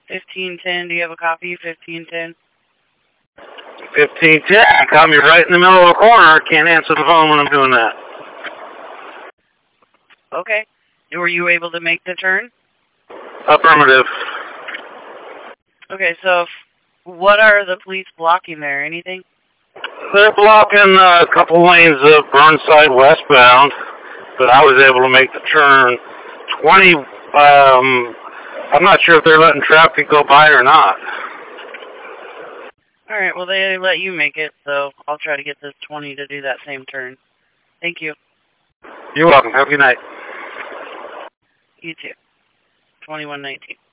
1510, do you have a copy? 1510? 1510, caught me right in the middle of a corner. Can't answer the phone when I'm doing that. Okay. Were you able to make the turn? Affirmative. Okay, so what are the police blocking there? Anything? They're blocking a couple lanes of Burnside westbound, but I was able to make the turn 20. I'm not sure if they're letting traffic go by or not. All right, well, they let you make it, so I'll try to get this 20 to do that same turn. Thank you. You're welcome. Have a good night. You too. 2119.